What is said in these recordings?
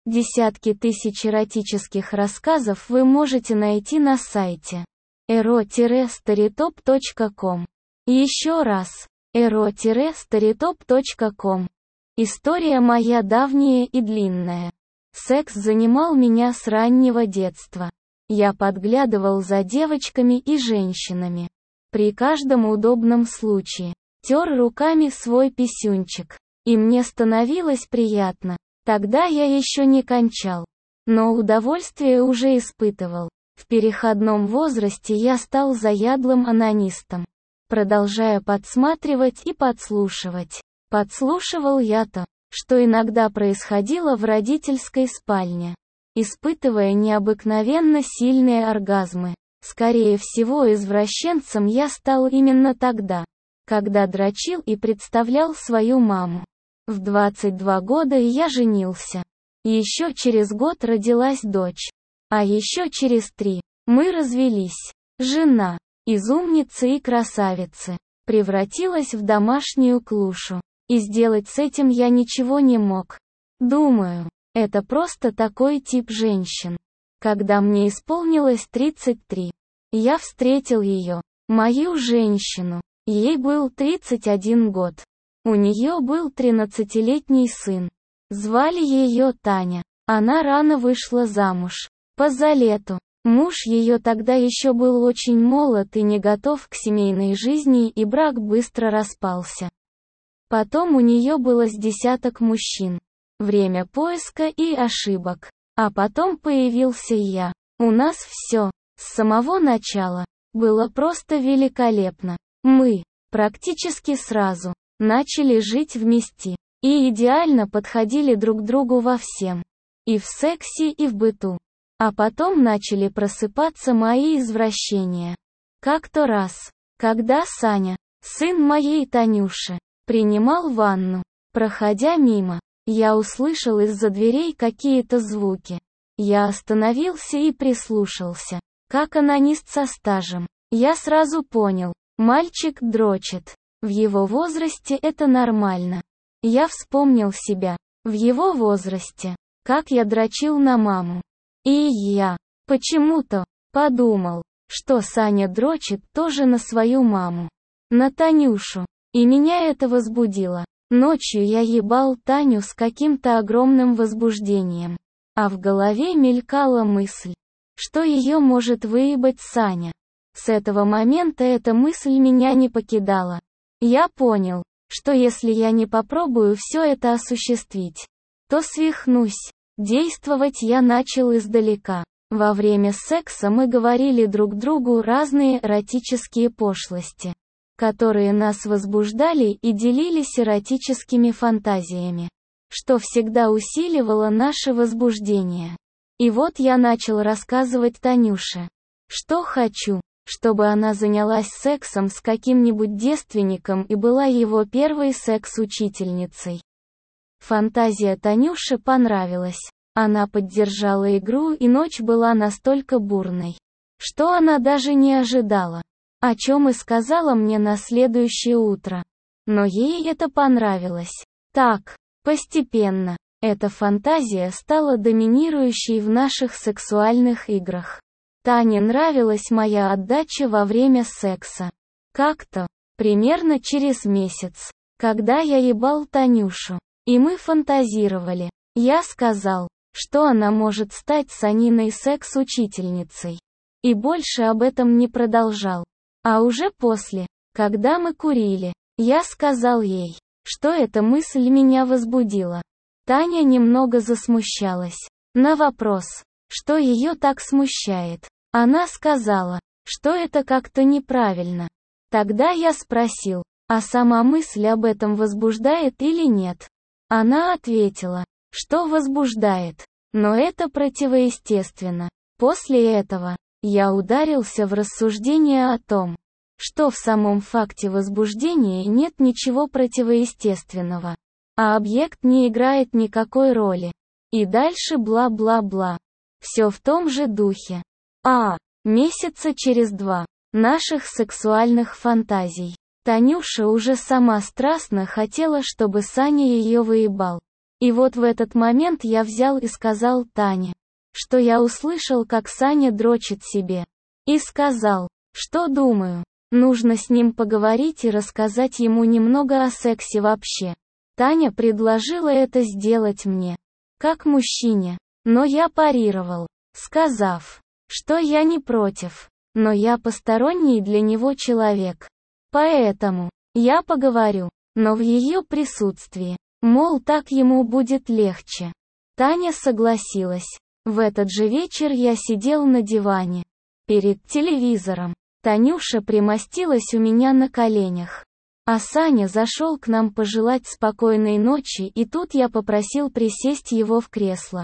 Десятки тысяч эротических рассказов вы можете найти на сайте ero-storytop.com. Еще раз, ero-storytop.com. История моя давняя и длинная. Секс занимал меня с раннего детства. Я подглядывал за девочками и женщинами. При каждом удобном случае тер руками свой писюнчик. И мне становилось приятно. Тогда я еще не кончал. Но удовольствие уже испытывал. В переходном возрасте я стал заядлым онанистом. Продолжая подсматривать и подслушивать. Подслушивал я то, что иногда происходило в родительской спальне. Испытывая необыкновенно сильные оргазмы. Скорее всего, извращенцем я стал именно тогда, когда дрочил и представлял свою маму. В 22 года я женился. Еще через год родилась дочь. А еще через 3 мы развелись. Жена, из умницы и красавицы, превратилась в домашнюю клушу. И сделать с этим я ничего не мог. Думаю, это просто такой тип женщин. Когда мне исполнилось 33, я встретил ее, мою женщину. Ей был 31 год. У нее был 13-летний сын. Звали ее Таня. Она рано вышла замуж. По залету. Муж ее тогда еще был очень молод и не готов к семейной жизни, и брак быстро распался. Потом у нее было с десяток мужчин. Время поиска и ошибок. А потом появился я. У нас все, с самого начала, было просто великолепно. Мы, практически сразу, начали жить вместе. И идеально подходили друг другу во всем. И в сексе, и в быту. А потом начали просыпаться мои извращения. Как-то раз, когда Саня, сын моей Танюши, принимал ванну, проходя мимо, я услышал из-за дверей какие-то звуки. Я остановился и прислушался. Как онанист со стажем. Я сразу понял, мальчик дрочит. В его возрасте это нормально. Я вспомнил себя, в его возрасте, как я дрочил на маму. И я, почему-то, подумал, что Саня дрочит тоже на свою маму. На Танюшу. И меня это возбудило. Ночью я ебал Таню с каким-то огромным возбуждением. А в голове мелькала мысль, что ее может выебать Саня. С этого момента эта мысль меня не покидала. Я понял, что если я не попробую все это осуществить, то свихнусь. Действовать я начал издалека. Во время секса мы говорили друг другу разные эротические пошлости, которые нас возбуждали, и делились эротическими фантазиями, что всегда усиливало наше возбуждение. И вот я начал рассказывать Танюше, что хочу, чтобы она занялась сексом с каким-нибудь девственником и была его первой секс-учительницей. Фантазия Танюше понравилась. Она поддержала игру, и ночь была настолько бурной, что она даже не ожидала, о чем и сказала мне на следующее утро. Но ей это понравилось. Так, постепенно, эта фантазия стала доминирующей в наших сексуальных играх. Тане нравилась моя отдача во время секса. Как-то, примерно через месяц, когда я ебал Танюшу, и мы фантазировали, я сказал, что она может стать Саниной секс-учительницей. И больше об этом не продолжал. А уже после, когда мы курили, я сказал ей, что эта мысль меня возбудила. Таня немного засмущалась. На вопрос, что ее так смущает, она сказала, что это как-то неправильно. Тогда я спросил, а сама мысль об этом возбуждает или нет? Она ответила, что возбуждает, но это противоестественно. После этого, я ударился в рассуждение о том, что в самом факте возбуждения нет ничего противоестественного, а объект не играет никакой роли. И дальше бла-бла-бла. Все в том же духе. Месяца через 2 наших сексуальных фантазий. Танюша уже сама страстно хотела, чтобы Саня ее выебал. И вот в этот момент я взял и сказал Тане, что я услышал, как Саня дрочит себе. И сказал, что думаю, нужно с ним поговорить и рассказать ему немного о сексе вообще. Таня предложила это сделать мне, как мужчине, но я парировал, сказав, что я не против, но я посторонний для него человек. Поэтому, я поговорю, но в ее присутствии, мол, так ему будет легче. Таня согласилась. В этот же вечер я сидел на диване, перед телевизором. Танюша примостилась у меня на коленях. А Саня зашел к нам пожелать спокойной ночи, и тут я попросил присесть его в кресло.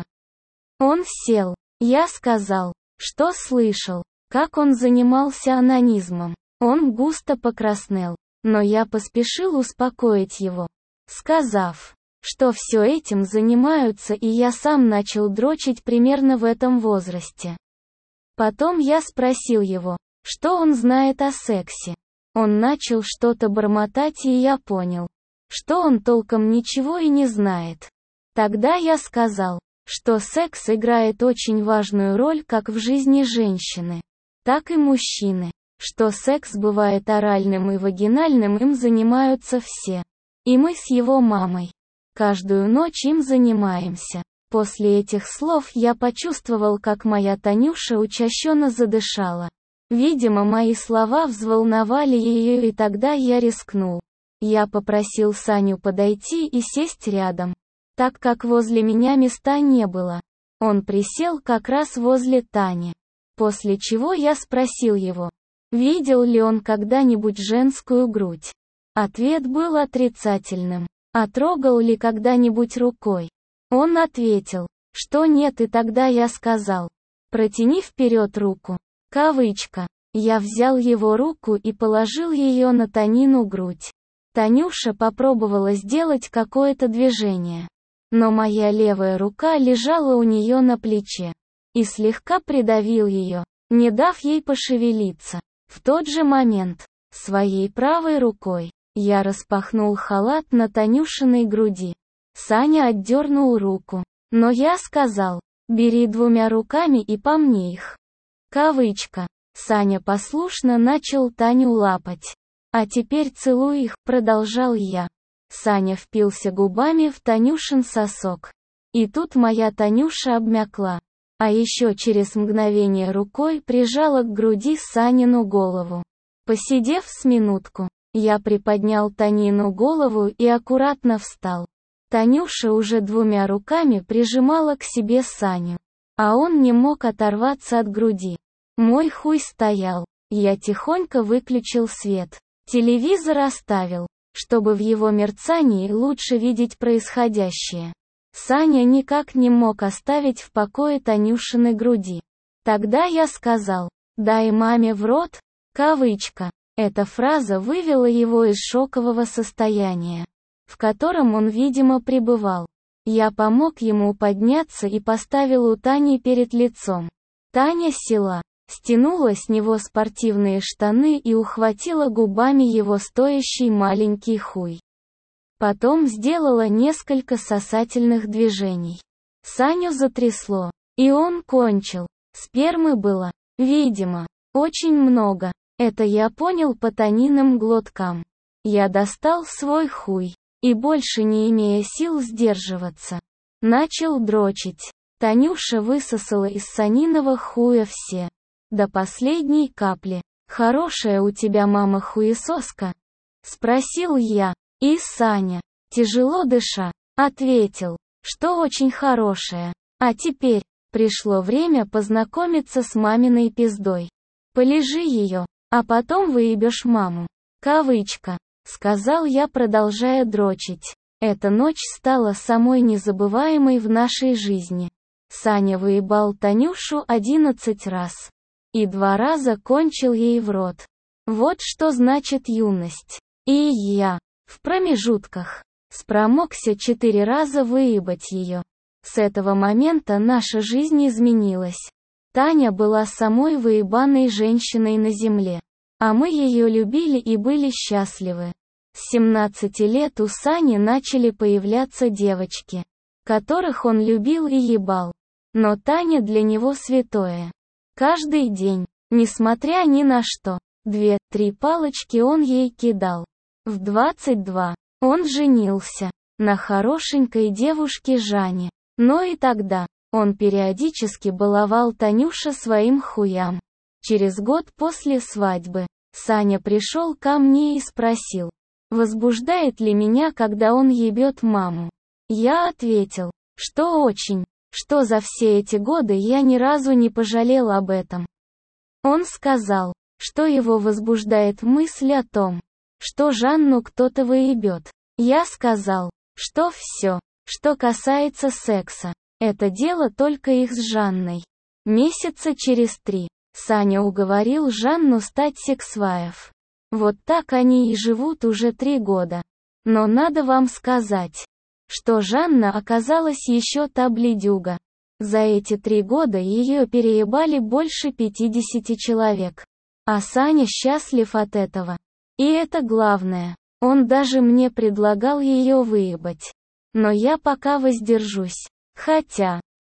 Он сел. Я сказал, что слышал, как он занимался онанизмом. Он густо покраснел, но я поспешил успокоить его, сказав, что все этим занимаются, и я сам начал дрочить примерно в этом возрасте. Потом я спросил его, что он знает о сексе. Он начал что-то бормотать, и я понял, что он толком ничего и не знает. Тогда я сказал, что секс играет очень важную роль как в жизни женщины, так и мужчины, что секс бывает оральным и вагинальным, им занимаются все. И мы с его мамой каждую ночь им занимаемся. После этих слов я почувствовал, как моя Танюша учащенно задышала. Видимо, мои слова взволновали ее, и тогда я рискнул. Я попросил Саню подойти и сесть рядом, так как возле меня места не было. Он присел как раз возле Тани. После чего я спросил его, видел ли он когда-нибудь женскую грудь. Ответ был отрицательным. А трогал ли когда-нибудь рукой? Он ответил, что нет, и тогда я сказал, протяни вперед руку. Кавычка. Я взял его руку и положил ее на Танину грудь. Танюша попробовала сделать какое-то движение, но моя левая рука лежала у нее на плече и слегка придавил ее, не дав ей пошевелиться. В тот же момент, своей правой рукой, я распахнул халат на Танюшиной груди. Саня отдернул руку, но я сказал, бери двумя руками и помни их. Кавычка. Саня послушно начал Таню лапать. А теперь целуй их, продолжал я. Саня впился губами в Танюшин сосок. И тут моя Танюша обмякла. А еще через мгновение рукой прижала к груди Санину голову. Посидев с минутку, я приподнял Танину голову и аккуратно встал. Танюша уже двумя руками прижимала к себе Саню, а он не мог оторваться от груди. Мой хуй стоял. Я тихонько выключил свет. Телевизор оставил, чтобы в его мерцании лучше видеть происходящее. Саня никак не мог оставить в покое Танюшины груди. Тогда я сказал, дай маме в рот, кавычка. Эта фраза вывела его из шокового состояния, в котором он, видимо, пребывал. Я помог ему подняться и поставил у Тани перед лицом. Таня села, стянула с него спортивные штаны и ухватила губами его стоящий маленький хуй. Потом сделала несколько сосательных движений. Саню затрясло, и он кончил. Спермы было, видимо, очень много. Это я понял по Таниным глоткам. Я достал свой хуй, и больше не имея сил сдерживаться, начал дрочить. Танюша высосала из Саниного хуя все. До последней капли. «Хорошая у тебя мама хуесоска?» — спросил я. И Саня, тяжело дыша, ответил, что очень хорошая. А теперь, пришло время познакомиться с маминой пиздой. Полежи ее, а потом выебешь маму. Кавычка. Сказал я, продолжая дрочить. Эта ночь стала самой незабываемой в нашей жизни. Саня выебал Танюшу 11 раз. И 2 раза кончил ей в рот. Вот что значит юность. И я, в промежутках, спромогся 4 раза выебать ее. С этого момента наша жизнь изменилась. Таня была самой выебанной женщиной на земле. А мы ее любили и были счастливы. С 17 лет у Сани начали появляться девочки. которых он любил и ебал. Но Таня для него святое. Каждый день, несмотря ни на что, 2-3 палочки он ей кидал. В 22 он женился на хорошенькой девушке Жане. Но и тогда он периодически баловал Танюша своим хуям. Через год после свадьбы Саня пришел ко мне и спросил, возбуждает ли меня, когда он ебет маму. Я ответил, что очень, что за все эти годы я ни разу не пожалел об этом. Он сказал, что его возбуждает мысль о том, что Жанну кто-то выебет. Я сказал, что все, что касается секса, это дело только их с Жанной. Месяца через 3 Саня уговорил Жанну стать сексвайф. Вот так они и живут уже 3 года. Но надо вам сказать, что Жанна оказалась еще та блядюга. За эти 3 года ее переебали больше 50 человек. А Саня счастлив от этого. И это главное. Он даже мне предлагал ее выебать. Но я пока воздержусь. Хотя,